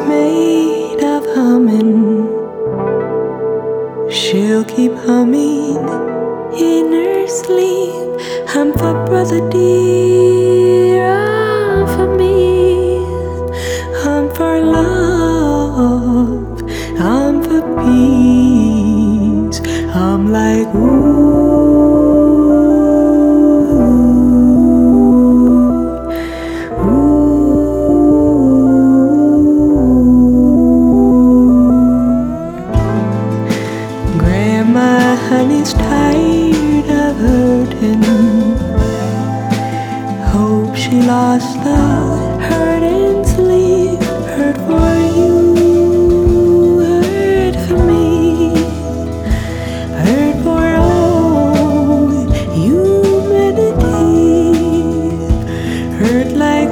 made of humming. She'll keep humming in her sleep. I'm for brother dear, I'm for me. I'm for love, I'm for peace. I'm like Grandma Honey's tired of hurting. Hope she lost the hurt and sleep. Hurt for you, hurt for me, hurt for all humanity. Hurt like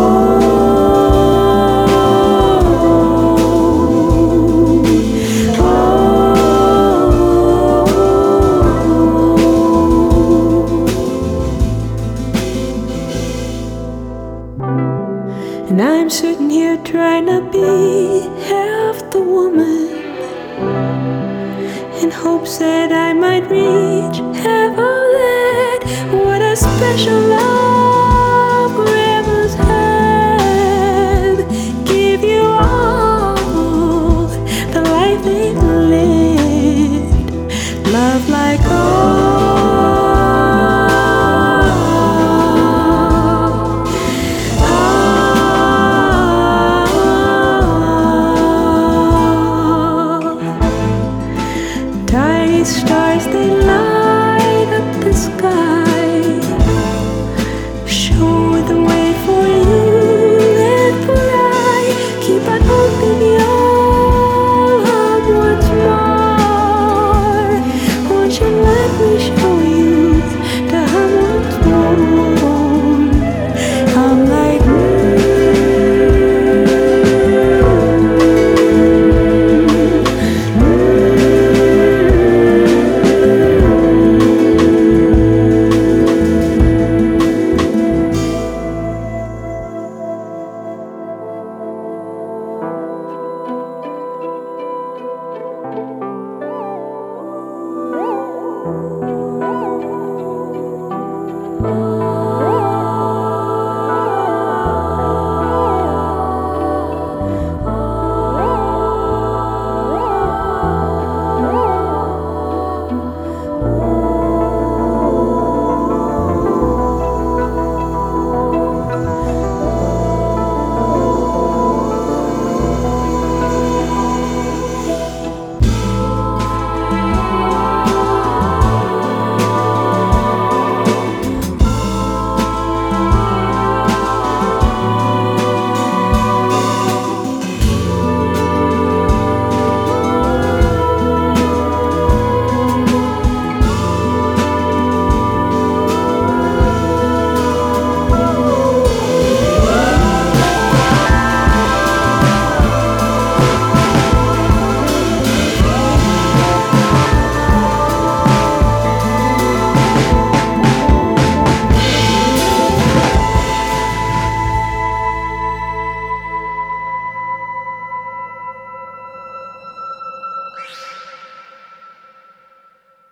and I'm sitting here trying to be half the woman, in hopes that I might reach half of that. What a special love.